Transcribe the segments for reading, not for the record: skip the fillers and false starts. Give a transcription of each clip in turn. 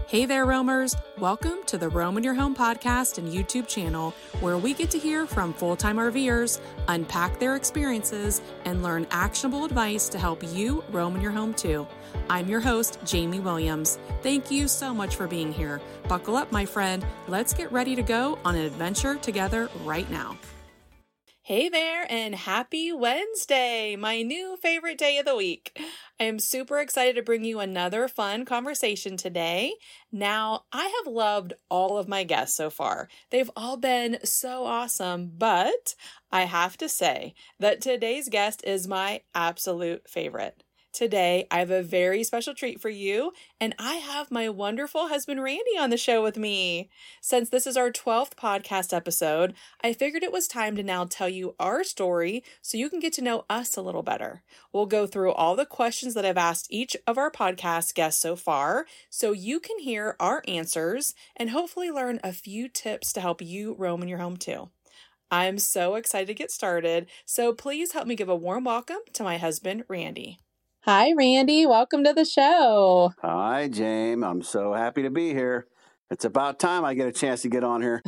Hey there, roamers. Welcome to the Roam in Your Home podcast and YouTube channel, where we get to hear from full-time RVers, unpack their experiences, and learn actionable advice to help you roam in your home too. I'm your host, Jamie Williams. Thank you so much for being here. Buckle up, my friend. Let's get ready to go on an adventure together right now. Hey there, and happy Wednesday, my new favorite day of the week. I am super excited to bring you another fun conversation today. Now, I have loved all of my guests so far. They've all been so awesome, but I have to say that today's guest is my absolute favorite. Today, I have a very special treat for you, and I have my wonderful husband, Randy, on the show with me. Since this is our 12th podcast episode, I figured it was time to now tell you our story so you can get to know us a little better. We'll go through all the questions that I've asked each of our podcast guests so far so you can hear our answers and hopefully learn a few tips to help you roam in your home too. I'm so excited to get started, so please help me give a warm welcome to my husband, Randy. Hi, Randy. Welcome to the show. Hi, James. I'm so happy to be here. It's about time I get a chance to get on here.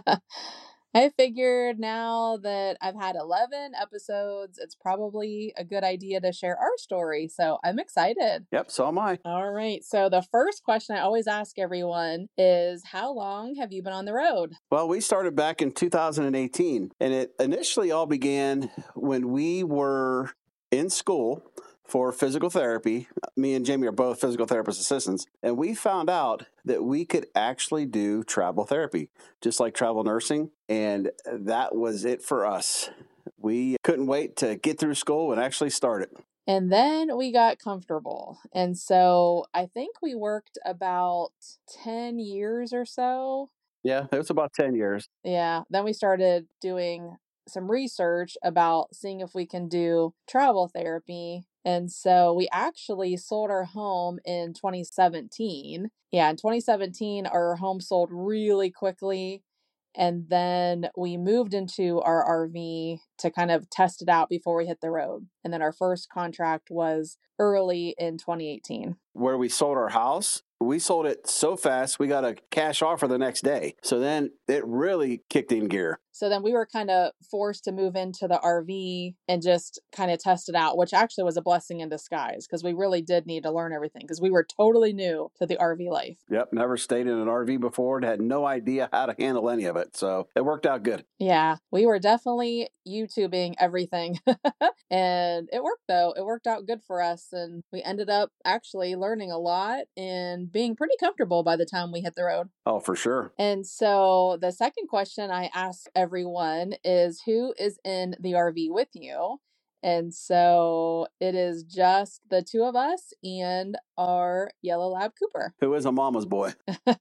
I figured now that I've had 11 episodes, it's probably a good idea to share our story. So I'm excited. Yep, so am I. All right. So the first question I always ask everyone is, how long have you been on the road? Well, we started back in 2018, and it initially all began when we were in school for physical therapy. Me and Jamie are both physical therapist assistants, and we found out that we could actually do travel therapy, just like travel nursing, and that was it for us. We couldn't wait to get through school and actually start it. And then we got comfortable. And so I think we worked about 10 years or so. Yeah, it was about 10 years. Yeah. Then we started doing some research about seeing if we can do travel therapy. And so we actually sold our home in 2017. Yeah, in 2017, our home sold really quickly. And then we moved into our RV to kind of test it out before we hit the road. And then our first contract was early in 2018. Where we sold our house, we sold it so fast, we got a cash offer the next day. So then it really kicked in gear. So then we were kind of forced to move into the RV and just kind of test it out, which actually was a blessing in disguise because we really did need to learn everything because we were totally new to the RV life. Yep, never stayed in an RV before and had no idea how to handle any of it. So it worked out good. Yeah, we were definitely YouTubing everything. And it worked though. It worked out good for us. And we ended up actually learning a lot and being pretty comfortable by the time we hit the road. Oh, for sure. And so the second question I ask everyone is, who is in the RV with you? And so it is just the two of us and our yellow lab Cooper. Who is a mama's boy.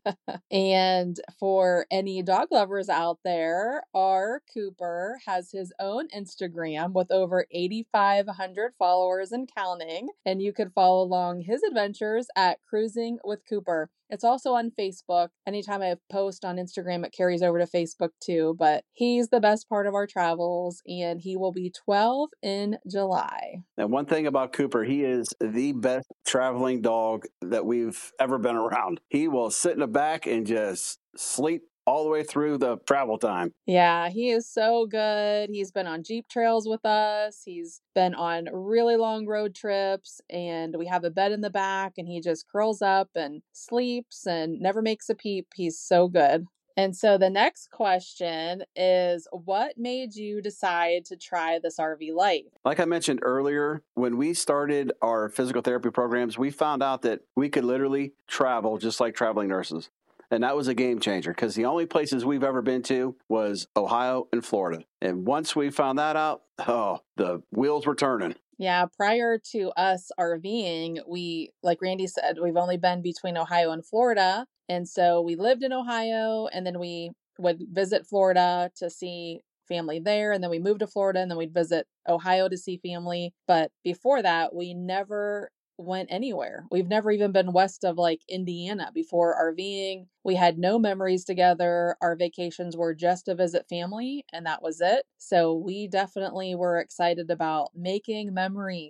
And for any dog lovers out there, our Cooper has his own Instagram with over 8,500 followers and counting. And you could follow along his adventures at Cruising with Cooper. It's also on Facebook. Anytime I post on Instagram, it carries over to Facebook too. But he's the best part of our travels, and he will be 12 in July. And one thing about Cooper, he is the best traveling dog that we've ever been around. He will sit in the back and just sleep all the way through the travel time. Yeah, he is so good. He's been on Jeep trails with us. He's been on really long road trips, and we have a bed in the back, and he just curls up and sleeps and never makes a peep. He's so good. And so the next question is, what made you decide to try this RV life? Like I mentioned earlier, when we started our physical therapy programs, we found out that we could literally travel just like traveling nurses. And that was a game changer because the only places we've ever been to was Ohio and Florida. And once we found that out, the wheels were turning. Yeah, prior to us RVing, like Randy said, we've only been between Ohio and Florida. And so we lived in Ohio, and then we would visit Florida to see family there. And then we moved to Florida, and then we'd visit Ohio to see family. But before that, we never went anywhere. We've never even been west of like Indiana before RVing. We had no memories together. Our vacations were just to visit family, and that was it. So we definitely were excited about making memories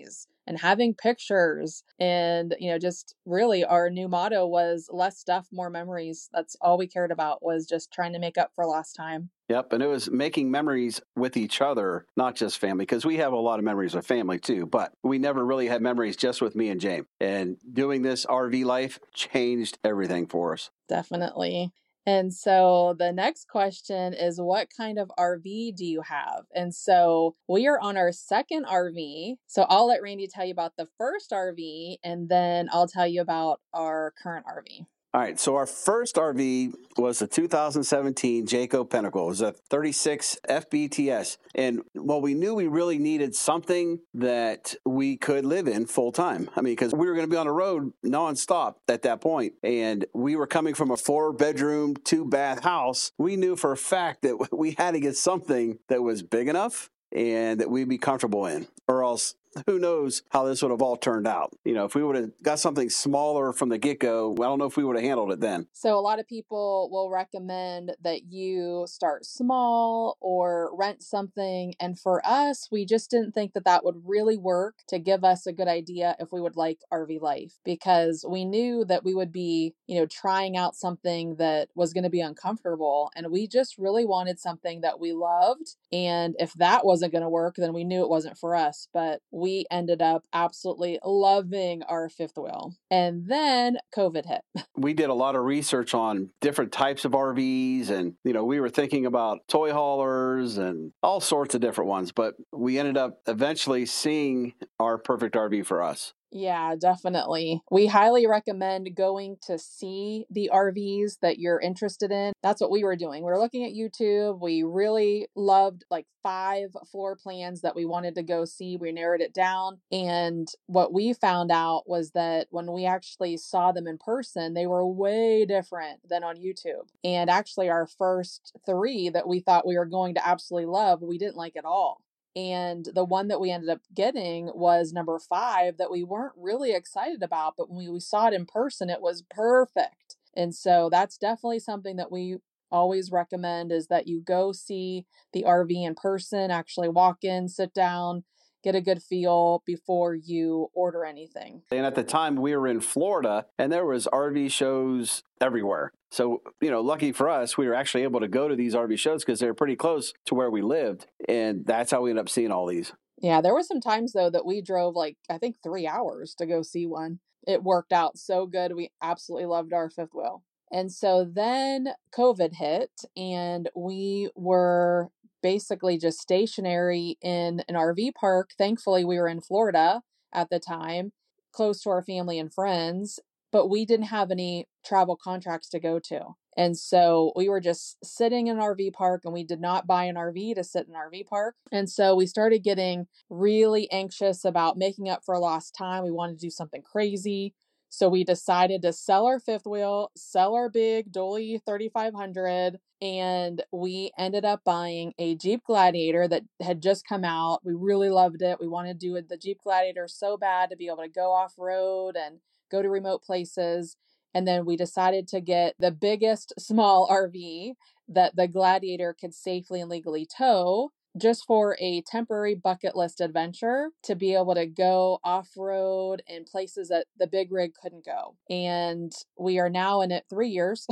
and having pictures. And, just really our new motto was less stuff, more memories. That's all we cared about, was just trying to make up for lost time. Yep. And it was making memories with each other, not just family, because we have a lot of memories with family too, but we never really had memories just with me and James. And doing this RV life changed everything for us. Definitely. And so the next question is, what kind of RV do you have? And so we are on our second RV. So I'll let Randy tell you about the first RV, and then I'll tell you about our current RV. All right, so our first RV was the 2017 Jayco Pinnacle. It was a 36 FBTS. And we knew we really needed something that we could live in full time. I mean, because we were going to be on the road nonstop at that point. And we were coming from a 4-bedroom, 2-bath house. We knew for a fact that we had to get something that was big enough and that we'd be comfortable in, or else who knows how this would have all turned out. If we would have got something smaller from the get-go, I don't know if we would have handled it then. So a lot of people will recommend that you start small or rent something. And for us, we just didn't think that that would really work to give us a good idea if we would like RV life, because we knew that we would be, trying out something that was going to be uncomfortable. And we just really wanted something that we loved. And if that wasn't going to work, then we knew it wasn't for us. But we ended up absolutely loving our fifth wheel. And then COVID hit. We did a lot of research on different types of RVs, and, we were thinking about toy haulers and all sorts of different ones, but we ended up eventually seeing our perfect RV for us. Yeah, definitely. We highly recommend going to see the RVs that you're interested in. That's what we were doing. We were looking at YouTube. We really loved like 5 floor plans that we wanted to go see. We narrowed it down. And what we found out was that when we actually saw them in person, they were way different than on YouTube. And actually our first 3 that we thought we were going to absolutely love, we didn't like at all. And the one that we ended up getting was number 5 that we weren't really excited about, but when we saw it in person, it was perfect. And so that's definitely something that we always recommend, is that you go see the RV in person, actually walk in, sit down, get a good feel before you order anything. And at the time we were in Florida, and there was RV shows everywhere. So, lucky for us, we were actually able to go to these RV shows because they were pretty close to where we lived. And that's how we ended up seeing all these. Yeah, there were some times, though, that we drove I think 3 hours to go see one. It worked out so good. We absolutely loved our fifth wheel. And so then COVID hit, and we were basically just stationary in an RV park. Thankfully, we were in Florida at the time, close to our family and friends, but we didn't have any travel contracts to go to. And so we were just sitting in an RV park, and we did not buy an RV to sit in an RV park. And so we started getting really anxious about making up for lost time. We wanted to do something crazy. So we decided to sell our fifth wheel, sell our big Dolly 3500, and we ended up buying a Jeep Gladiator that had just come out. We really loved it. We wanted to do the Jeep Gladiator so bad, to be able to go off-road and go to remote places. And then we decided to get the biggest small RV that the Gladiator could safely and legally tow, just for a temporary bucket list adventure, to be able to go off-road in places that the big rig couldn't go. And we are now in it 3 years,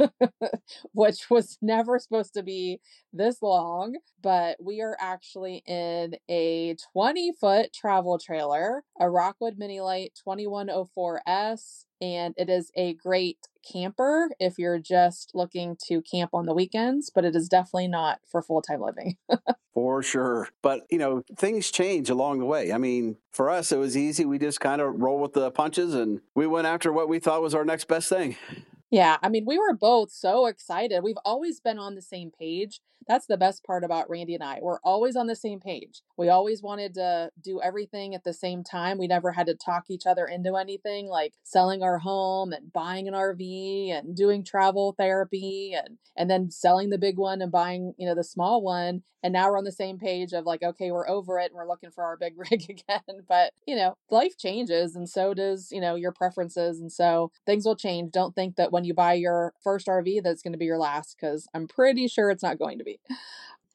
which was never supposed to be this long, but we are actually in a 20-foot travel trailer, a Rockwood Mini Lite 2104S, and it is a great camper if you're just looking to camp on the weekends, but it is definitely not for full-time living. For sure. But, things change along the way. I mean, for us, it was easy. We just kind of roll with the punches, and we went after what we thought was our next best thing. Yeah, I mean, we were both so excited. We've always been on the same page. That's the best part about Randy and I. We're always on the same page. We always wanted to do everything at the same time. We never had to talk each other into anything, like selling our home and buying an RV and doing travel therapy and then selling the big one and buying, the small one. And now we're on the same page of like, okay, we're over it and we're looking for our big rig again. But, life changes, and so does, your preferences. And so things will change. Don't think that when you buy your first RV, that's going to be your last, because I'm pretty sure it's not going to be.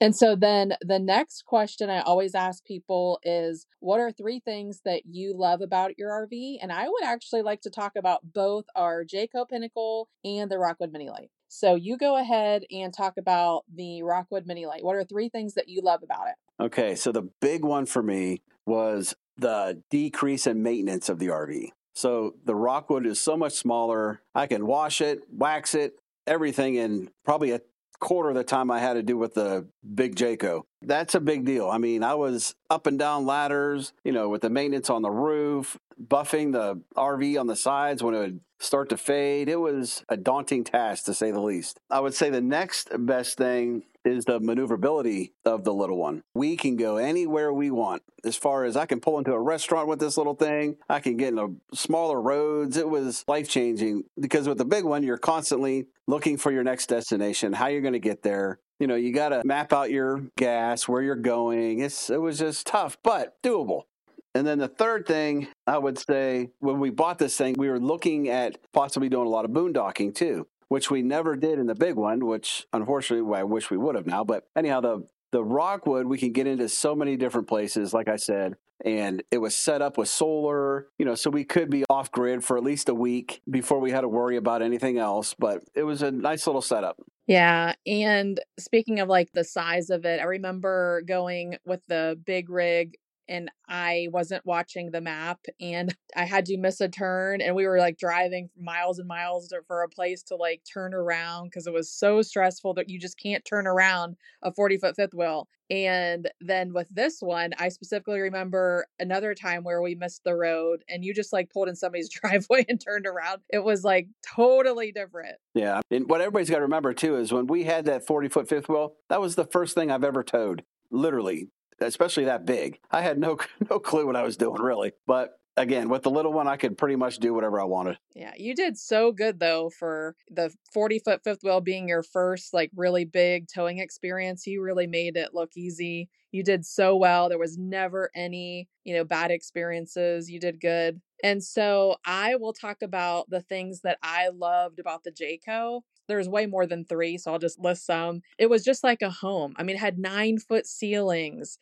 And so then the next question I always ask people is, what are 3 things that you love about your RV? And I would actually like to talk about both our Jayco Pinnacle and the Rockwood Mini Lite. So you go ahead and talk about the Rockwood Mini Lite. What are 3 things that you love about it? Okay, so the big one for me was the decrease in maintenance of the RV. So the Rockwood is so much smaller. I can wash it, wax it, everything in probably a quarter of the time I had to do with the big Jayco. That's a big deal. I mean, I was up and down ladders, with the maintenance on the roof, buffing the RV on the sides when it would start to fade. It was a daunting task, to say the least. I would say the next best thing is the maneuverability of the little one. We can go anywhere we want. As far as I can pull into a restaurant with this little thing, I can get into smaller roads. It was life-changing because with the big one, you're constantly looking for your next destination, how you're going to get there. You got to map out your gas, where you're going. It was just tough, but doable. And then the third thing, I would say, when we bought this thing, we were looking at possibly doing a lot of boondocking too, which we never did in the big one, which unfortunately I wish we would have now. But anyhow, the Rockwood, we can get into so many different places, like I said, and it was set up with solar, so we could be off grid for at least a week before we had to worry about anything else. But it was a nice little setup. Yeah. And speaking of like the size of it, I remember going with the big rig and I wasn't watching the map and I had to miss a turn and we were like driving miles and miles for a place to like turn around because it was so stressful that you just can't turn around a 40-foot fifth wheel. And then with this one, I specifically remember another time where we missed the road and you just like pulled in somebody's driveway and turned around. It was like totally different. Yeah. And what everybody's got to remember too is when we had that 40-foot fifth wheel, that was the first thing I've ever towed, literally. Especially that big. I had no clue what I was doing, really. But again, with the little one, I could pretty much do whatever I wanted. Yeah, you did so good, though, for the 40-foot fifth wheel being your first, like, really big towing experience. You really made it look easy. You did so well. There was never any, bad experiences. You did good. And so I will talk about the things that I loved about the Jayco. There's way more than 3, so I'll just list some. It was just like a home. I mean, it had 9-foot ceilings,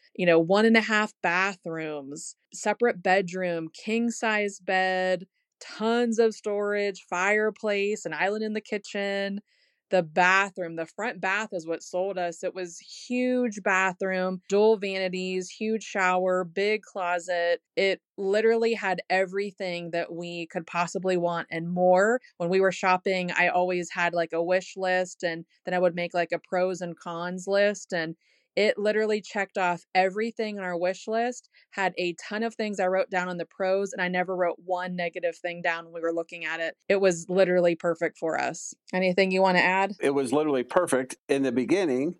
1.5 bathrooms, separate bedroom, king-size bed, tons of storage, fireplace, an island in the kitchen. The bathroom, the front bath is what sold us. It was huge bathroom, dual vanities, huge shower, big closet. It literally had everything that we could possibly want and more. When we were shopping, I always had like a wish list and then I would make like a pros and cons list, and it literally checked off everything on our wish list, had a ton of things I wrote down on the pros, and I never wrote one negative thing down when we were looking at it. It was literally perfect for us. Anything you want to add? It was literally perfect in the beginning,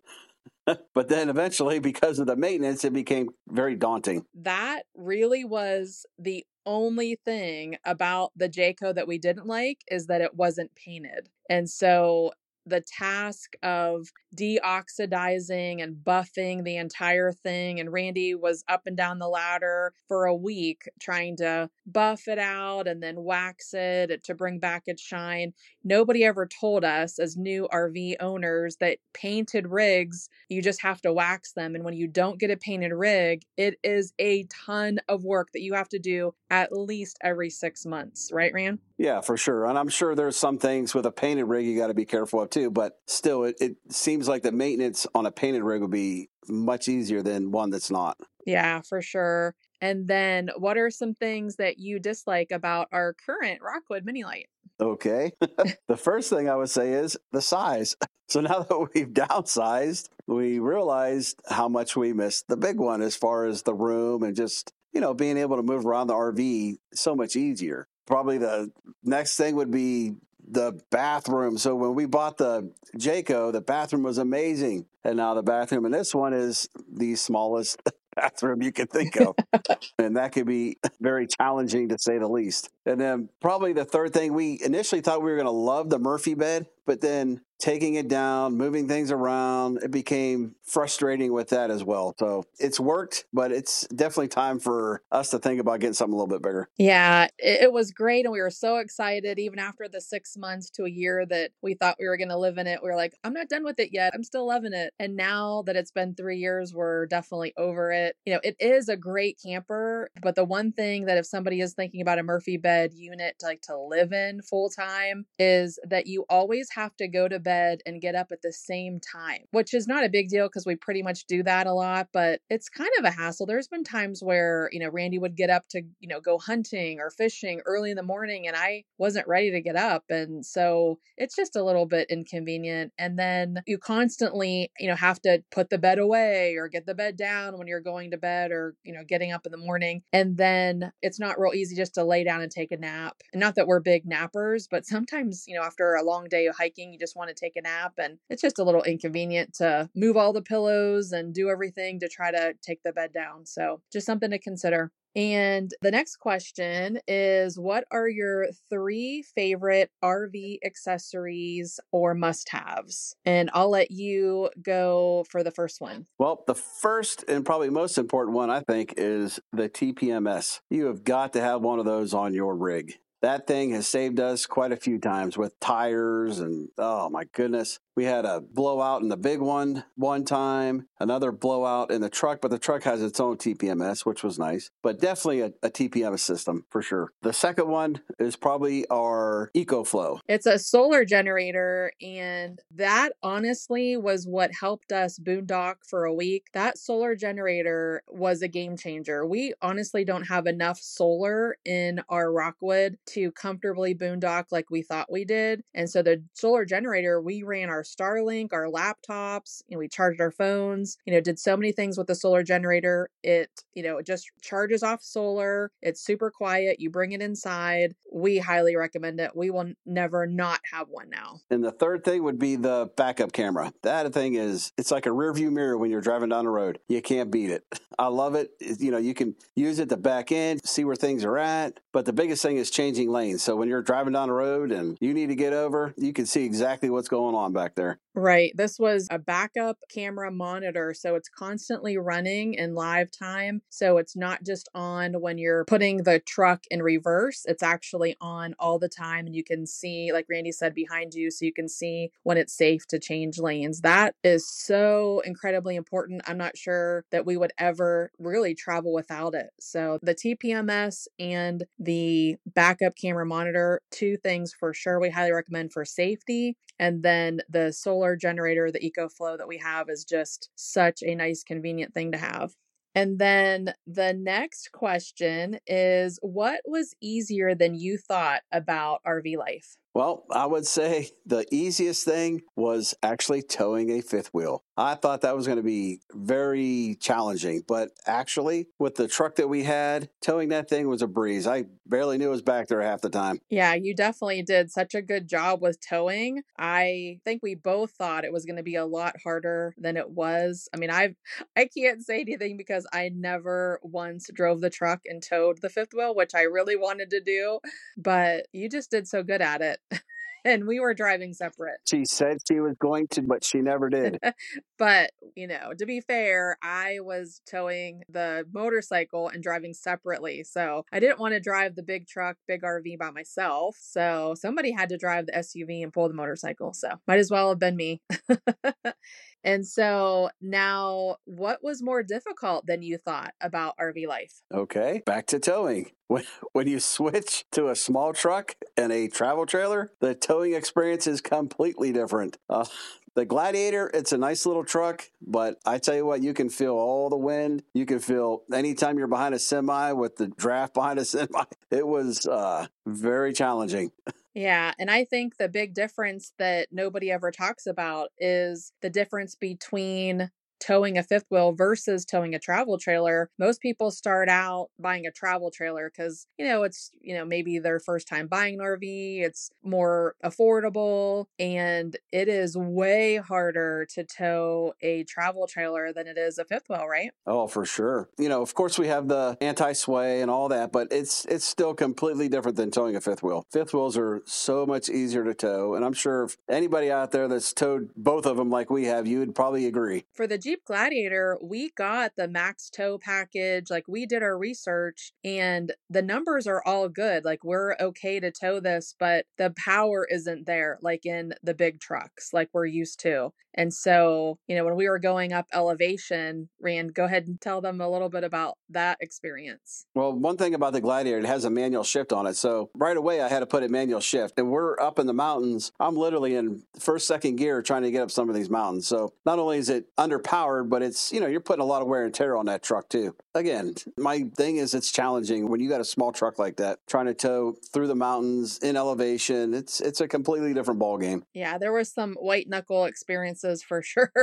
but then eventually, because of the maintenance, it became very daunting. That really was the only thing about the Jayco that we didn't like, is that it wasn't painted. And so the task of deoxidizing and buffing the entire thing, and Randy was up and down the ladder for a week trying to buff it out and then wax it to bring back its shine. Nobody ever told us as new RV owners that painted rigs, you just have to wax them. And when you don't get a painted rig, it is a ton of work that you have to do at least every 6 months. Right, Rand? Yeah, for sure. And I'm sure there's some things with a painted rig you got to be careful of too, but still, it seems like the maintenance on a painted rig would be much easier than one that's not. Yeah, for sure. And then what are some things that you dislike about our current Rockwood Mini Lite? Okay. The first thing I would say is the size. So now that we've downsized, we realized how much we missed the big one as far as the room and just, being able to move around the RV so much easier. Probably the next thing would be the bathroom. So when we bought the Jayco, the bathroom was amazing. And now the bathroom in this one is the smallest bathroom you could think of. And that could be very challenging, to say the least. And then probably the third thing, we initially thought we were going to love the Murphy bed, but then taking it down, moving things around, it became frustrating with that as well. So it's worked, but it's definitely time for us to think about getting something a little bit bigger. Yeah, it was great. And we were so excited, even after the 6 months to a year that we thought we were going to live in it. We were like, I'm not done with it yet. I'm still loving it. And now that it's been 3 years, we're definitely over it. It is a great camper, but the one thing that if somebody is thinking about a Murphy bed unit to live in full time is that you always have to go to bed and get up at the same time, which is not a big deal because we pretty much do that a lot, but it's kind of a hassle. There's been times where, Randy would get up to, go hunting or fishing early in the morning and I wasn't ready to get up. And so it's just a little bit inconvenient. And then you constantly, have to put the bed away or get the bed down when you're going to bed or, getting up in the morning. And then it's not real easy just to lay down and take a nap. And not that we're big nappers, but sometimes, after a long day of hiking, you just want to take a nap. And it's just a little inconvenient to move all the pillows and do everything to try to take the bed down. So just something to consider. And the next question is, what are your 3 favorite RV accessories or must-haves? And I'll let you go for the first one. Well, the first and probably most important one, I think, is the TPMS. You have got to have one of those on your rig. That thing has saved us quite a few times with tires and, oh my goodness. We had a blowout in the big one time, another blowout in the truck, but the truck has its own TPMS, which was nice, but definitely a TPMS system for sure. The second one is probably our EcoFlow. It's a solar generator, and that honestly was what helped us boondock for a week. That solar generator was a game changer. We honestly don't have enough solar in our Rockwood to comfortably boondock like we thought we did. And so the solar generator, we ran our Starlink, our laptops, we charged our phones, did so many things with the solar generator. It just charges off solar. It's super quiet. You bring it inside. We highly recommend it. We will never not have one now. And the third thing would be the backup camera. That thing it's like a rear view mirror when you're driving down the road. You can't beat it. I love it. You can use it to back in, see where things are at. But the biggest thing is changing lanes. So when you're driving down the road and you need to get over, you can see exactly what's going on back there. Right. This was a backup camera monitor. So it's constantly running in live time. So it's not just on when you're putting the truck in reverse. It's actually on all the time. And you can see, like Randy said, behind you. So you can see when it's safe to change lanes. That is so incredibly important. I'm not sure that we would ever really travel without it. So the TPMS and the backup camera monitor, 2 things for sure we highly recommend for safety. And then the solar generator, the EcoFlow that we have, is just such a nice, convenient thing to have. And then the next question is, what was easier than you thought about RV life? Well, I would say the easiest thing was actually towing a fifth wheel. I thought that was going to be very challenging, but actually with the truck that we had, towing that thing was a breeze. I barely knew it was back there half the time. Yeah, you definitely did such a good job with towing. I think we both thought it was going to be a lot harder than it was. I mean, I can't say anything because I never once drove the truck and towed the fifth wheel, which I really wanted to do, but you just did so good at it. And we were driving separate. She said she was going to, but she never did. But, to be fair, I was towing the motorcycle and driving separately. So I didn't want to drive the big truck, big RV by myself. So somebody had to drive the SUV and pull the motorcycle. So might as well have been me. And so now, what was more difficult than you thought about RV life? Okay, back to towing. When you switch to a small truck and a travel trailer, the towing experience is completely different. The Gladiator, it's a nice little truck, but I tell you what, you can feel all the wind. You can feel anytime you're behind a semi with the draft behind a semi. It was very challenging. Yeah. And I think the big difference that nobody ever talks about is the difference between towing a fifth wheel versus towing a travel trailer, most people start out buying a travel trailer because, it's, maybe their first time buying an RV, it's more affordable, and it is way harder to tow a travel trailer than it is a fifth wheel, right? Oh, for sure. Of course we have the anti-sway and all that, but it's still completely different than towing a fifth wheel. Fifth wheels are so much easier to tow, and I'm sure if anybody out there that's towed both of them like we have, you would probably agree. For the Jeep Gladiator, we got the max tow package. Like, we did our research and the numbers are all good. Like, we're okay to tow this, but the power isn't there like in the big trucks like we're used to. And so, when we were going up elevation, Rand, go ahead and tell them a little bit about that experience. Well, one thing about the Gladiator, it has a manual shift on it. So right away, I had to put a manual shift. And we're up in the mountains. I'm literally in first, second gear trying to get up some of these mountains. So not only is it underpowered, but it's, you're putting a lot of wear and tear on that truck too. Again, my thing is it's challenging when you got a small truck like that, trying to tow through the mountains in elevation. It's a completely different ballgame. Yeah, there was some white knuckle experiences for sure.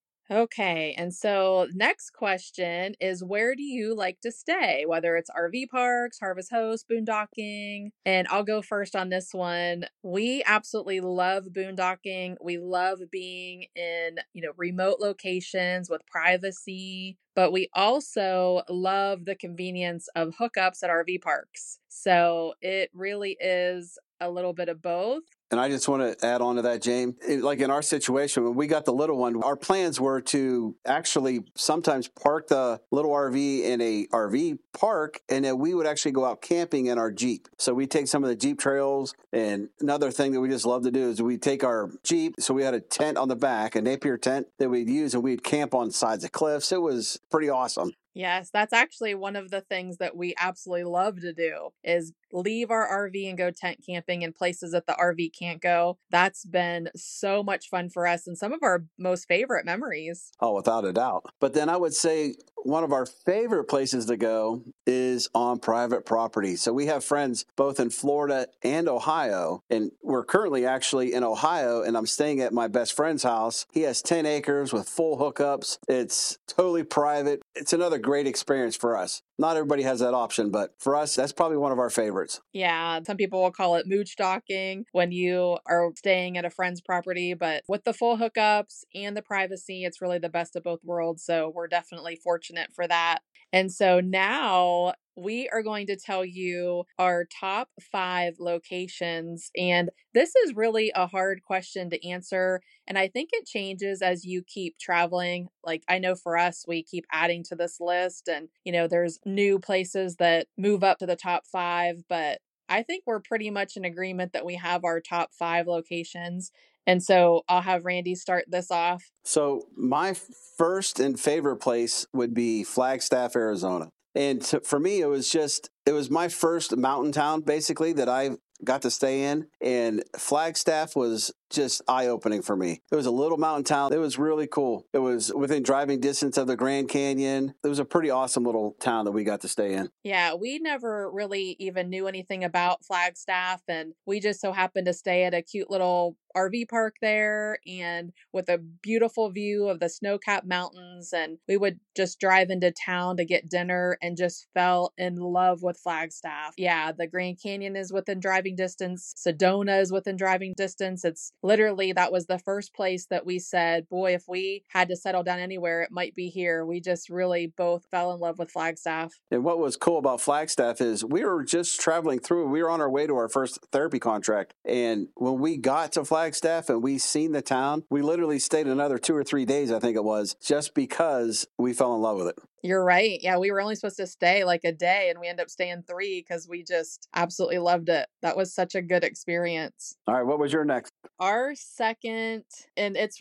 Okay, and so next question is, where do you like to stay? Whether it's RV parks, Harvest Host, boondocking. And I'll go first on this one. We absolutely love boondocking. We love being in, remote locations with privacy, but we also love the convenience of hookups at RV parks. So it really is a little bit of both. And I just want to add on to that, James. Like in our situation, when we got the little one, our plans were to actually sometimes park the little RV in a RV park, and then we would actually go out camping in our Jeep. So we take some of the Jeep trails. And another thing that we just love to do is we take our Jeep. So we had a tent on the back, a Napier tent that we'd use, and we'd camp on sides of cliffs. It was pretty awesome. Yes, that's actually one of the things that we absolutely love to do is leave our RV and go tent camping in places that the RV can't go. That's been so much fun for us and some of our most favorite memories. Oh, without a doubt. But then I would say one of our favorite places to go is on private property. So we have friends both in Florida and Ohio, and we're currently actually in Ohio, and I'm staying at my best friend's house. He has 10 acres with full hookups. It's totally private. It's another great experience for us. Not everybody has that option, but for us, that's probably one of our favorites. Yeah, some people will call it mooch docking when you are staying at a friend's property, but with the full hookups and the privacy, it's really the best of both worlds. So we're definitely fortunate for that. And so now we are going to tell you our top 5 locations. And this is really a hard question to answer. And I think it changes as you keep traveling. Like, I know for us, we keep adding to this list and, there's new places that move up to the top 5, but I think we're pretty much in agreement that we have our top 5 locations. And so I'll have Randy start this off. So my first and favorite place would be Flagstaff, Arizona. And for me, it was my first mountain town, basically, that I got to stay in. And Flagstaff was just eye-opening for me. It was a little mountain town. It was really cool. It was within driving distance of the Grand Canyon. It was a pretty awesome little town that we got to stay in. Yeah, we never really even knew anything about Flagstaff, and we just so happened to stay at a cute little RV park there and with a beautiful view of the snow-capped mountains. And we would just drive into town to get dinner and just fell in love with Flagstaff. Yeah, the Grand Canyon is within driving distance. Sedona is within driving distance. It's literally, that was the first place that we said, boy, if we had to settle down anywhere, it might be here. We just really both fell in love with Flagstaff. And what was cool about Flagstaff is we were just traveling through. We were on our way to our first therapy contract. And when we got to Flagstaff and we seen the town, we literally stayed another 2 or 3 days, I think it was, just because we fell in love with it. You're right. Yeah, we were only supposed to stay like a day and we ended up staying 3 because we just absolutely loved it. That was such a good experience. All right, what was your next? Our second, and it's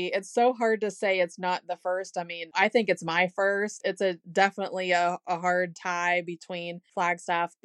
so hard to say it's not the first. I mean, I think it's my first. It's definitely a hard tie between Flagstaff, but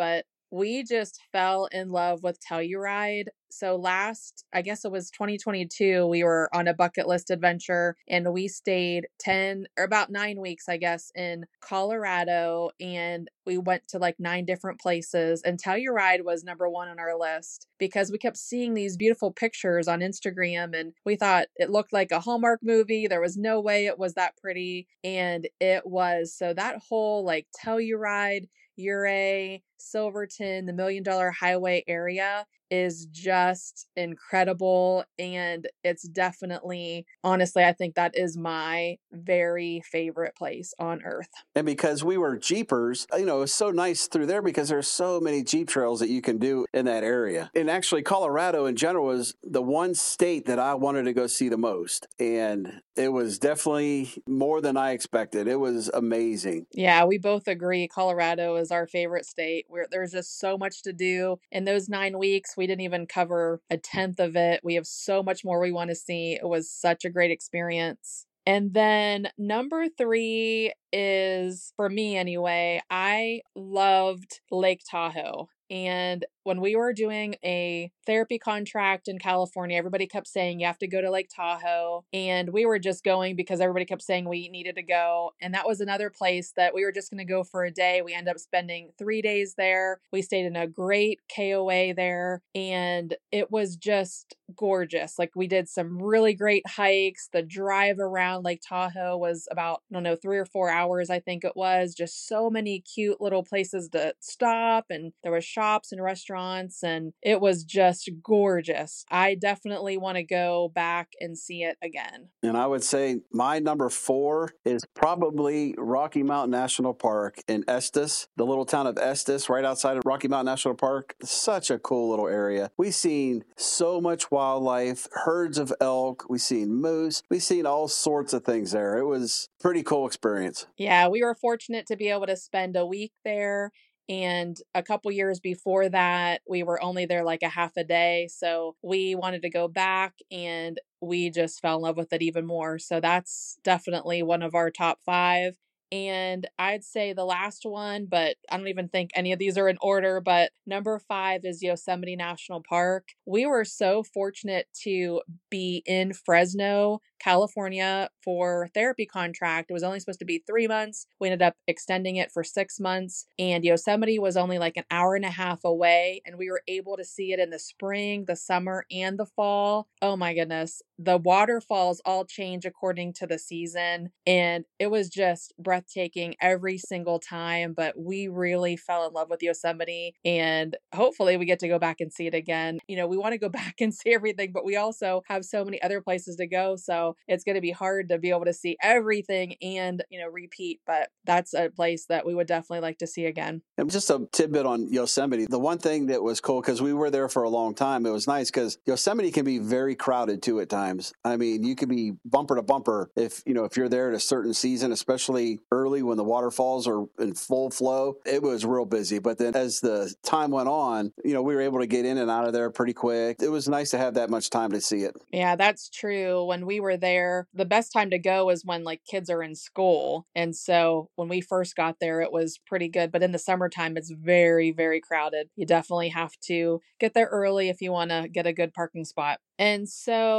we just fell in love with Telluride. So I guess it was 2022, we were on a bucket list adventure and we stayed 10 or about 9 weeks, I guess, in Colorado. And we went to like 9 different places. And Telluride was number one on our list because we kept seeing these beautiful pictures on Instagram and we thought it looked like a Hallmark movie. There was no way it was that pretty. And it was. So that whole like Telluride, Ouray, Silverton, the $1 Million Highway area is just incredible. And it's definitely, honestly, I think that is my very favorite place on earth. And because we were Jeepers, you know, it's so nice through there because there's so many Jeep trails that you can do in that area. And actually, Colorado in general was the one state that I wanted to go see the most. And it was definitely more than I expected. It was amazing. Yeah, we both agree. Colorado is our favorite state. There's just so much to do. In those 9 weeks, we didn't even cover a tenth of it. We have so much more we want to see. It was such a great experience. And then number 3 is, for me anyway, I loved Lake Tahoe. And when we were doing a therapy contract in California, everybody kept saying you have to go to Lake Tahoe. And we were just going because everybody kept saying we needed to go. And that was another place that we were just going to go for a day. We ended up spending 3 days there. We stayed in a great KOA there. And it was just gorgeous. Like we did some really great hikes. The drive around Lake Tahoe was about, 3 or 4 hours, I think it was. Just so many cute little places to stop. And there were shops and restaurants, and it was just gorgeous. I definitely want to go back and see it again. And I would say my number 4 is probably Rocky Mountain National Park in Estes, the little town of Estes, right outside of Rocky Mountain National Park. Such a cool little area. We've seen so much wildlife, herds of elk. We've seen moose. We've seen all sorts of things there. It was a pretty cool experience. Yeah, we were fortunate to be able to spend a week there. And a couple years before that, we were only there like a half a day. So we wanted to go back and we just fell in love with it even more. So that's definitely one of our top 5. And I'd say the last one, but I don't even think any of these are in order, but number 5 is Yosemite National Park. We were so fortunate to be in Fresno, California for therapy contract. It was only supposed to be 3 months. We ended up extending it for 6 months, and Yosemite was only like an hour and a half away, and we were able to see it in the spring, the summer, and the fall. Oh my goodness. The waterfalls all change according to the season, and it was just breathtaking every single time, but we really fell in love with Yosemite, and hopefully we get to go back and see it again. We want to go back and see everything, but we also have so many other places to go, so it's going to be hard to be able to see everything and, repeat, but that's a place that we would definitely like to see again. And just a tidbit on Yosemite. The one thing that was cool, because we were there for a long time, it was nice because Yosemite can be very crowded too at times. I mean, you could be bumper to bumper if you're there at a certain season, especially early when the waterfalls are in full flow. It was real busy. But then as the time went on, we were able to get in and out of there pretty quick. It was nice to have that much time to see it. Yeah, that's true. When we were there, the best time to go is when like kids are in school. And so when we first got there, it was pretty good. But in the summertime, it's very, very crowded. You definitely have to get there early if you want to get a good parking spot. And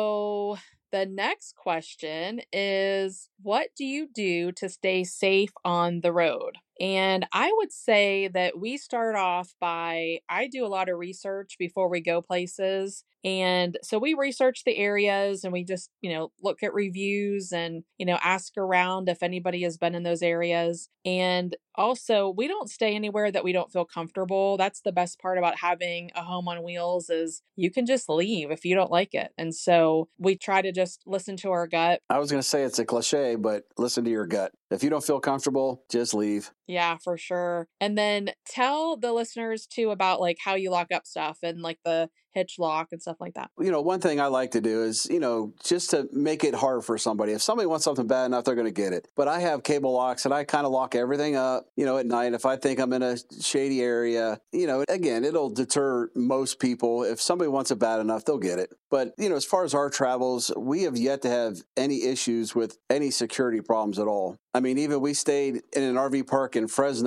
so the next question is, what do you do to stay safe on the road? And I would say that we start off I do a lot of research before we go places. And so we research the areas and we just, look at reviews and, ask around if anybody has been in those areas. And also, we don't stay anywhere that we don't feel comfortable. That's the best part about having a home on wheels is you can just leave if you don't like it. And so we try to just listen to our gut. I was going to say it's a cliche, but listen to your gut. If you don't feel comfortable, just leave. Yeah, for sure. And then tell the listeners too about like how you lock up stuff and like the hitch lock and stuff like that. One thing I like to do is, just to make it hard for somebody. If somebody wants something bad enough, they're going to get it. But I have cable locks and I kind of lock everything up, at night. If I think I'm in a shady area, again, it'll deter most people. If somebody wants it bad enough, they'll get it. But, as far as our travels, we have yet to have any issues with any security problems at all. I mean, even we stayed in an RV park in Fresno,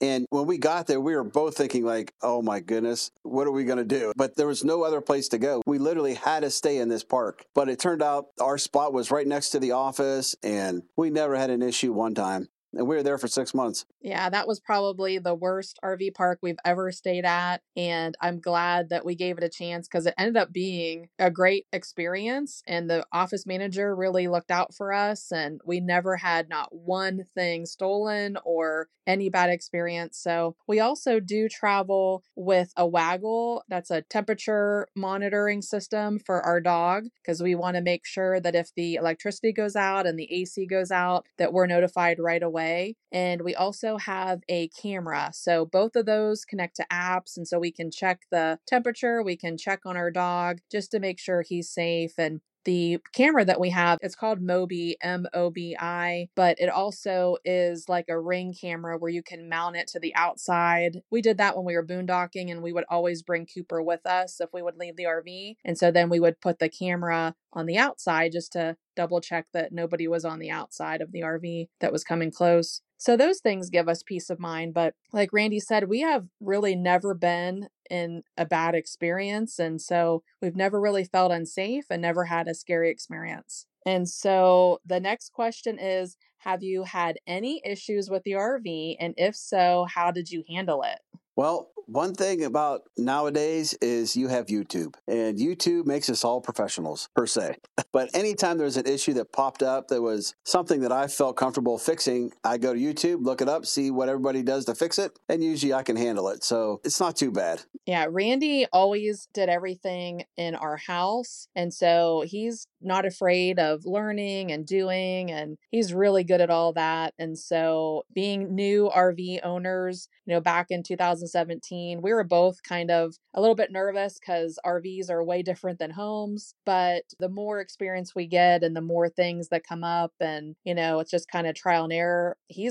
And when we got there, we were both thinking like, oh my goodness, what are we going to do? But there was no other place to go. We literally had to stay in this park. But it turned out our spot was right next to the office, and we never had an issue one time. And we were there for 6 months. Yeah, that was probably the worst RV park we've ever stayed at. And I'm glad that we gave it a chance because it ended up being a great experience. And the office manager really looked out for us. And we never had not one thing stolen or any bad experience. So we also do travel with a Waggle. That's a temperature monitoring system for our dog because we want to make sure that if the electricity goes out and the AC goes out, that we're notified right away. And we also have a camera. So both of those connect to apps. And so we can check the temperature, we can check on our dog just to make sure he's safe. And the camera that we have, it's called Mobi, M-O-B-I, but it also is like a Ring camera where you can mount it to the outside. We did that when we were boondocking, and we would always bring Cooper with us if we would leave the RV. And so then we would put the camera on the outside just to double check that nobody was on the outside of the RV that was coming close. So those things give us peace of mind. But like Randy said, we have really never been in a bad experience. And so we've never really felt unsafe and never had a scary experience. And so the next question is, have you had any issues with the RV? And if so, how did you handle it? Well, one thing about nowadays is you have YouTube, and YouTube makes us all professionals per se. But anytime there's an issue that popped up that was something that I felt comfortable fixing, I go to YouTube, look it up, see what everybody does to fix it, and usually I can handle it. So it's not too bad. Yeah, Randy always did everything in our house. And so he's not afraid of learning and doing, and he's really good at all that. And so being new RV owners, back in 2017, we were both kind of a little bit nervous because RVs are way different than homes. But the more experience we get and the more things that come up, and, it's just kind of trial and error. He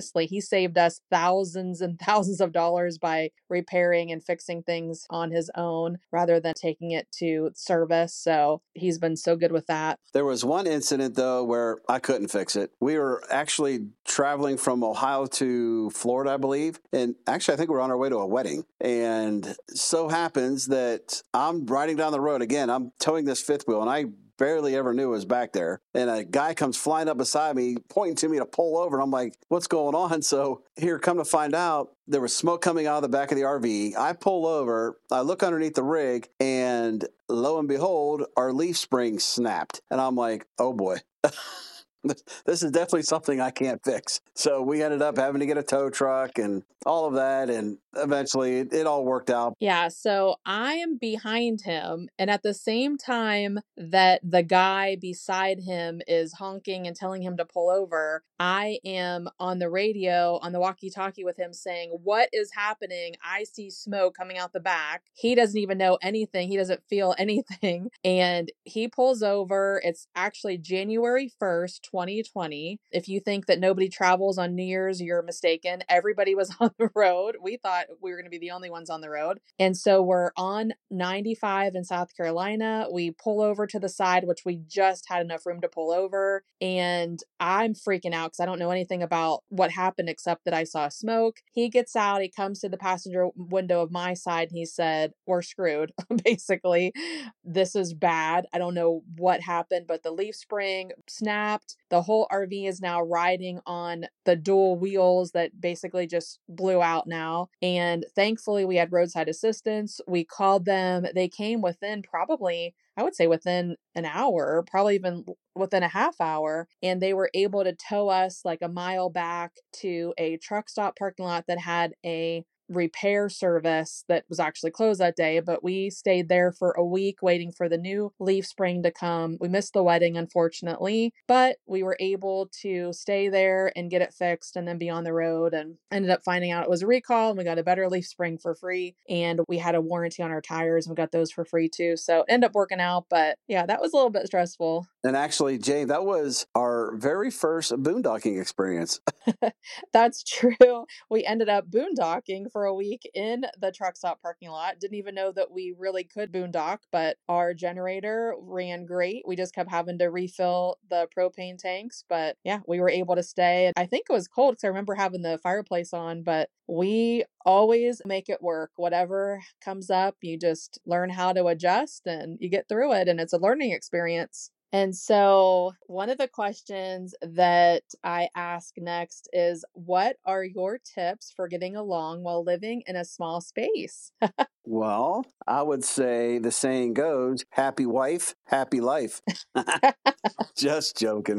saved us thousands and thousands of dollars by repairing and fixing things on his own rather than taking it to service. So he's been so good with that. There was one incident, though, where I couldn't fix it. We were actually traveling from Ohio to Florida, I believe. And actually, I think we were on our way to a wedding. And so happens that I'm riding down the road. Again, I'm towing this fifth wheel, and I barely ever knew it was back there. And a guy comes flying up beside me, pointing to me to pull over. And I'm like, what's going on? So here, come to find out, there was smoke coming out of the back of the RV. I pull over, I look underneath the rig, and lo and behold, our leaf spring snapped. And I'm like, oh boy. This is definitely something I can't fix. So we ended up having to get a tow truck and all of that. And eventually it all worked out. Yeah. So I am behind him. And at the same time that the guy beside him is honking and telling him to pull over, I am on the radio, on the walkie-talkie with him saying, what is happening? I see smoke coming out the back. He doesn't even know anything. He doesn't feel anything. And he pulls over. It's actually January 1st, 2020. If you think that nobody travels on New Year's, you're mistaken. Everybody was on the road. We thought we were going to be the only ones on the road. And so we're on 95 in South Carolina. We pull over to the side, which we just had enough room to pull over. And I'm freaking out because I don't know anything about what happened except that I saw smoke. He gets out, he comes to the passenger window of my side, and he said, we're screwed. Basically, this is bad. I don't know what happened, but the leaf spring snapped. The whole RV is now riding on the dual wheels that basically just blew out now. And thankfully, we had roadside assistance. We called them. They came within probably, I would say within an hour, probably even within a half hour. And they were able to tow us like a mile back to a truck stop parking lot that had a repair service that was actually closed that day, but we stayed there for a week waiting for the new leaf spring to come. We missed the wedding, unfortunately, but we were able to stay there and get it fixed and then be on the road, and ended up finding out it was a recall, and we got a better leaf spring for free, and we had a warranty on our tires and we got those for free too. So it ended up working out, but yeah, that was a little bit stressful. And actually, Jay, that was our very first boondocking experience. That's true. We ended up boondocking for a week in the truck stop parking lot. Didn't even know that we really could boondock, but our generator ran great. We just kept having to refill the propane tanks. But yeah, we were able to stay. I think it was cold because I remember having the fireplace on, but we always make it work. Whatever comes up, you just learn how to adjust and you get through it. And it's a learning experience. And so one of the questions that I ask next is, what are your tips for getting along while living in a small space? Well, I would say the saying goes, happy wife, happy life. Just joking.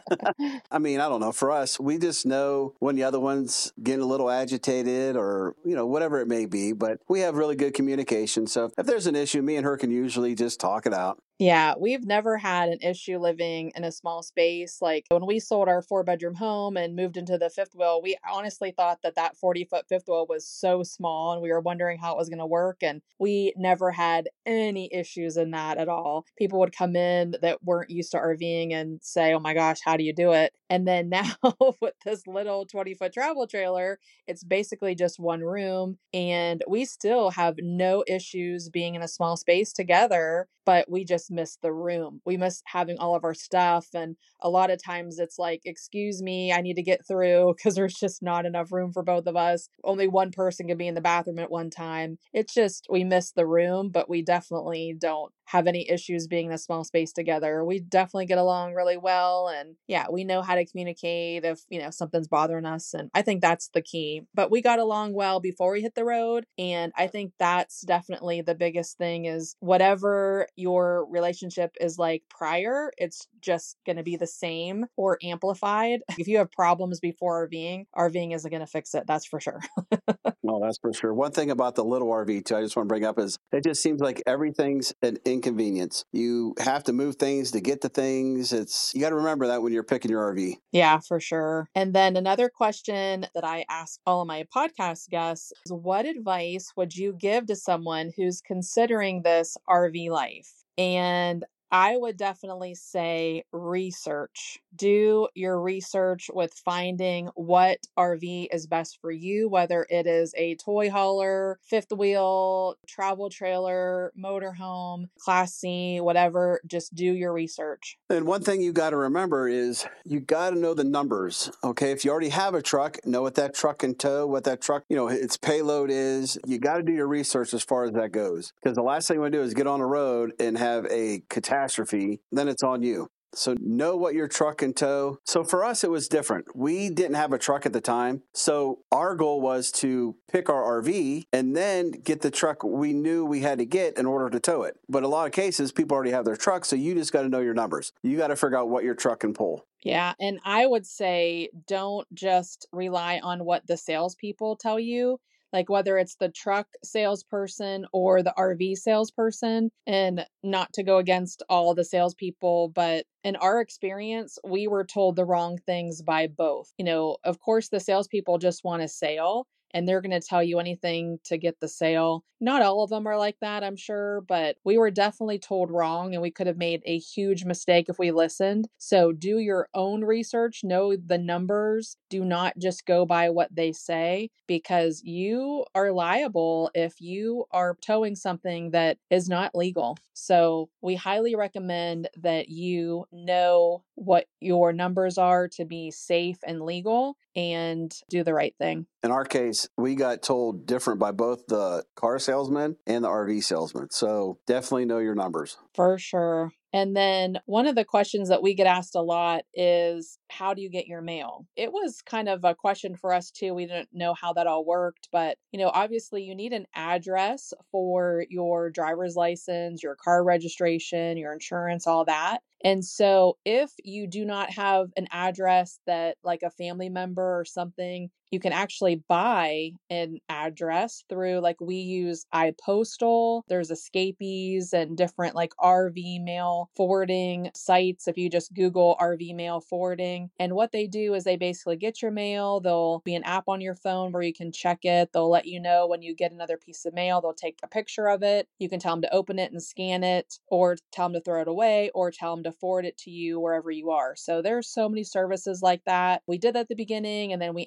I mean, I don't know. For us, we just know when the other one's getting a little agitated or, whatever it may be, but we have really good communication. So if there's an issue, me and her can usually just talk it out. Yeah, we've never had an issue living in a small space. Like when we sold our 4-bedroom home and moved into the fifth wheel, we honestly thought that 40-foot fifth wheel was so small and we were wondering how it was going to work. And we never had any issues in that at all. People would come in that weren't used to RVing and say, oh my gosh, how do you do it? And then now with this little 20-foot travel trailer, it's basically just one room. And we still have no issues being in a small space together, but we just miss the room. We miss having all of our stuff. And a lot of times it's like, excuse me, I need to get through because there's just not enough room for both of us. Only one person can be in the bathroom at one time. It's just, we miss the room, but we definitely don't have any issues being in a small space together. We definitely get along really well. And yeah, we know how to communicate if, something's bothering us. And I think that's the key. But we got along well before we hit the road. And I think that's definitely the biggest thing is whatever your relationship is like prior, it's just going to be the same or amplified. If you have problems before RVing isn't going to fix it. That's for sure. No, that's for sure. One thing about the little RV too, I just want to bring up is it just seems like everything's an inconvenience. You have to move things to get to things. You got to remember that when you're picking your RV. Yeah, for sure. And then another question that I ask all of my podcast guests is, what advice would you give to someone who's considering this RV life? And I would definitely say research. Do your research with finding what RV is best for you, whether it is a toy hauler, fifth wheel, travel trailer, motorhome, Class C, whatever. Just do your research. And one thing you got to remember is you got to know the numbers. Okay. If you already have a truck, know what that truck can tow, what that truck, its payload is. You got to do your research as far as that goes. Because the last thing you want to do is get on the road and have a catastrophe. Then it's on you. So know what your truck can tow. So for us, it was different. We didn't have a truck at the time. So our goal was to pick our RV and then get the truck we knew we had to get in order to tow it. But a lot of cases, people already have their truck. So you just got to know your numbers. You got to figure out what your truck can pull. Yeah. And I would say don't just rely on what the salespeople tell you. Like whether it's the truck salesperson or the RV salesperson, and not to go against all the salespeople, but in our experience, we were told the wrong things by both. Of course, the salespeople just want a sale and they're going to tell you anything to get the sale. Not all of them are like that, I'm sure, but we were definitely told wrong and we could have made a huge mistake if we listened. So do your own research, know the numbers, do not just go by what they say, because you are liable if you are towing something that is not legal. So we highly recommend that you know what your numbers are to be safe and legal and do the right thing. In our case, we got told different by both the car salesman and the RV salesman. So definitely know your numbers. For sure. And then one of the questions that we get asked a lot is, how do you get your mail? It was kind of a question for us too. We didn't know how that all worked, but obviously you need an address for your driver's license, your car registration, your insurance, all that. And so if you do not have an address that like a family member or something, you can actually buy an address through, like, we use iPostal. There's Escapees and different like RV mail forwarding sites. If you just Google RV mail forwarding, and what they do is they basically get your mail. There'll be an app on your phone where you can check it. They'll let you know when you get another piece of mail. They'll take a picture of it. You can tell them to open it and scan it, or tell them to throw it away, or tell them to forward it to you wherever you are. So there's so many services like that. We did that at the beginning, and then we ended up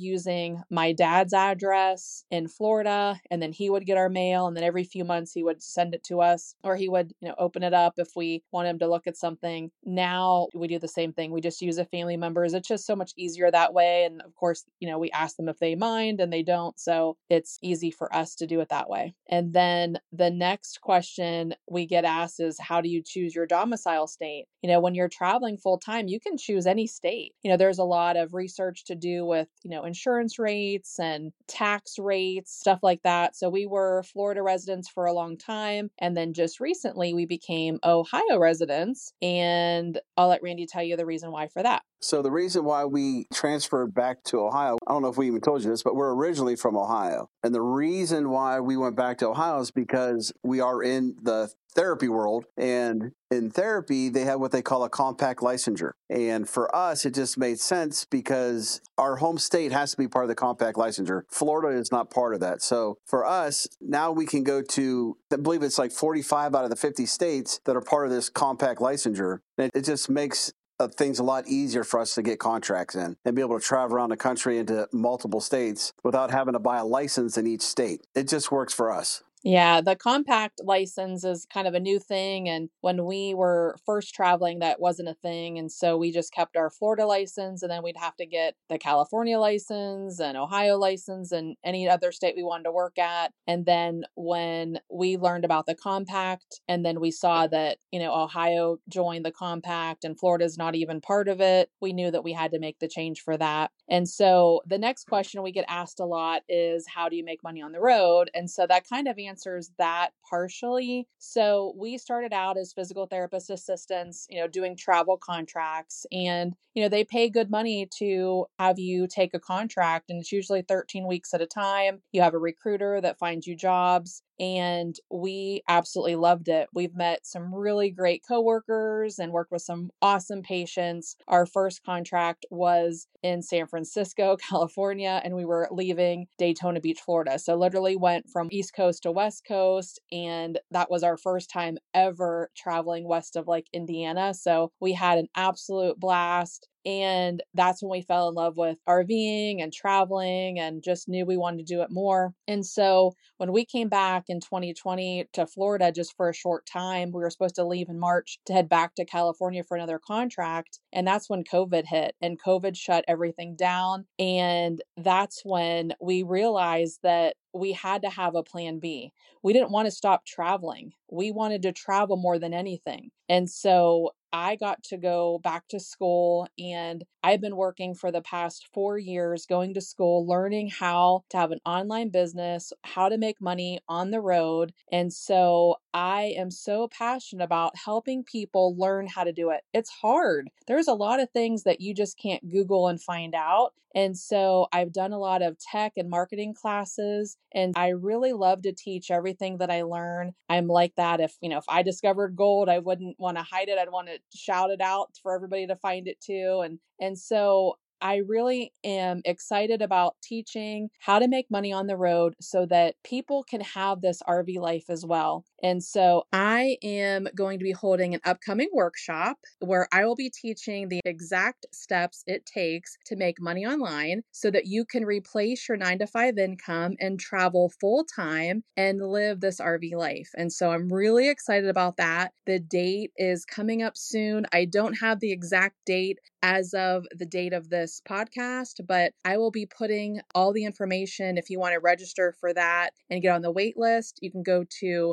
using my dad's address in Florida, and then he would get our mail, and then every few months he would send it to us, or he would, open it up if we want him to look at something. Now we do the same thing. We just use a family members. It's just so much easier that way. And of course, we ask them if they mind, and they don't. So it's easy for us to do it that way. And then the next question we get asked is, how do you choose your domicile state? When you're traveling full time, you can choose any state. There's a lot of research to do with, insurance rates and tax rates, stuff like that. So we were Florida residents for a long time. And then just recently we became Ohio residents. And I'll let Randy tell you the reason why for that. So the reason why we transferred back to Ohio, I don't know if we even told you this, but we're originally from Ohio. And the reason why we went back to Ohio is because we are in the therapy world. And in therapy, they have what they call a compact licensure. And for us, it just made sense because our home state has to be part of the compact licensure. Florida is not part of that. So for us, now we can go to, I believe it's like 45 out of the 50 states that are part of this compact licensure. And it just makes things a lot easier for us to get contracts in and be able to travel around the country into multiple states without having to buy a license in each state. It just works for us. Yeah, the compact license is kind of a new thing. And when we were first traveling, that wasn't a thing. And so we just kept our Florida license, and then we'd have to get the California license and Ohio license and any other state we wanted to work at. And then when we learned about the compact, and then we saw that, Ohio joined the compact and Florida's not even part of it, we knew that we had to make the change for that. And so the next question we get asked a lot is, how do you make money on the road? And so that kind of answers that partially. So we started out as physical therapist assistants, doing travel contracts, and, they pay good money to have you take a contract, and it's usually 13 weeks at a time. You have a recruiter that finds you jobs, and we absolutely loved it. We've met some really great coworkers and worked with some awesome patients. Our first contract was in San Francisco, California, and we were leaving Daytona Beach, Florida. So literally went from East Coast to West Coast, and that was our first time ever traveling west of like Indiana. So we had an absolute blast. And that's when we fell in love with RVing and traveling and just knew we wanted to do it more. And so when we came back in 2020 to Florida just for a short time, we were supposed to leave in March to head back to California for another contract. And that's when COVID hit, and COVID shut everything down. And that's when we realized that we had to have a plan B. We didn't want to stop traveling. We wanted to travel more than anything. And so I got to go back to school, and I've been working for the past 4 years, going to school, learning how to have an online business, how to make money on the road. And so I am so passionate about helping people learn how to do it. It's hard. There's a lot of things that you just can't Google and find out. And so I've done a lot of tech and marketing classes, and I really love to teach everything that I learn. I'm like that. If I discovered gold, I wouldn't want to hide it. I'd want to shout it out for everybody to find it too. And so I really am excited about teaching how to make money on the road so that people can have this RV life as well. And so I am going to be holding an upcoming workshop where I will be teaching the exact steps it takes to make money online so that you can replace your 9-to-5 income and travel full time and live this RV life. And so I'm really excited about that. The date is coming up soon. I don't have the exact date as of the date of this podcast, but I will be putting all the information. If you want to register for that and get on the wait list, you can go to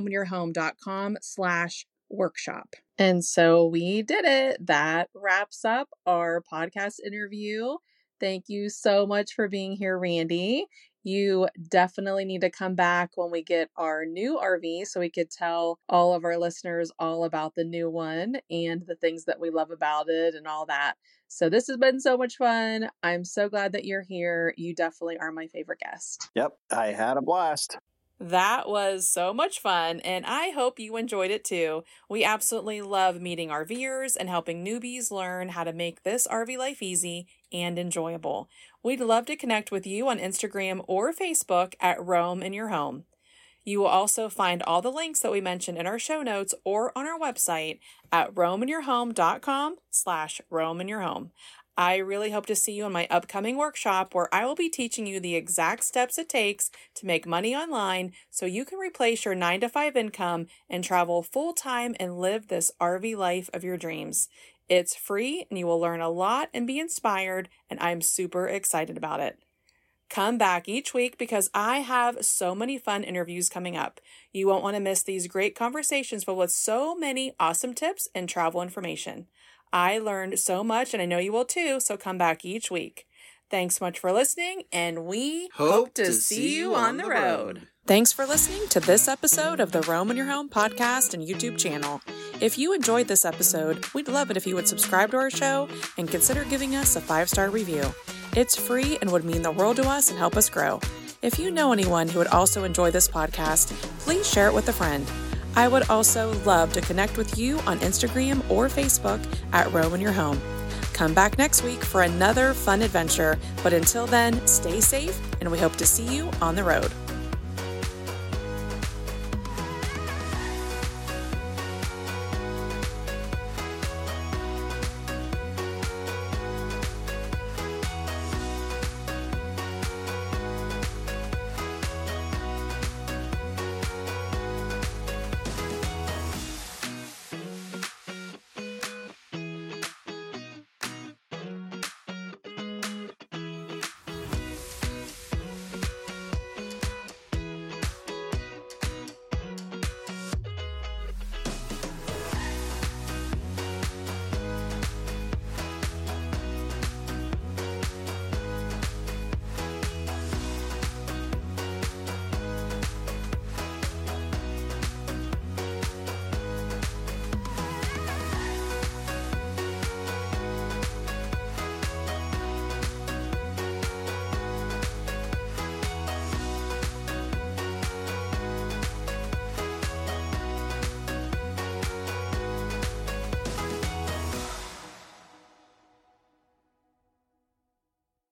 roaminyourhome.com/workshop. And so we did it. That wraps up our podcast interview. Thank you so much for being here, Randy. You definitely need to come back when we get our new RV so we could tell all of our listeners all about the new one and the things that we love about it and all that. So this has been so much fun. I'm so glad that you're here. You definitely are my favorite guest. Yep, I had a blast. That was so much fun, and I hope you enjoyed it too. We absolutely love meeting RVers and helping newbies learn how to make this RV life easy and enjoyable. We'd love to connect with you on Instagram or Facebook at Roam in Your Home. You will also find all the links that we mentioned in our show notes or on our website at roaminyourhome.com/roaminyourhome. I really hope to see you in my upcoming workshop where I will be teaching you the exact steps it takes to make money online so you can replace your 9-to-5 income and travel full-time and live this RV life of your dreams. It's free and you will learn a lot and be inspired, and I'm super excited about it. Come back each week because I have so many fun interviews coming up. You won't want to miss these great conversations filled with so many awesome tips and travel information. I learned so much, and I know you will too, so come back each week. Thanks so much for listening, and we hope to see you on the road. Thanks for listening to this episode of the Roam in Your Home podcast and YouTube channel. If you enjoyed this episode, we'd love it if you would subscribe to our show and consider giving us a 5-star review. It's free and would mean the world to us and help us grow. If you know anyone who would also enjoy this podcast, please share it with a friend. I would also love to connect with you on Instagram or Facebook at Roam in Your Home. Come back next week for another fun adventure, but until then, stay safe and we hope to see you on the road.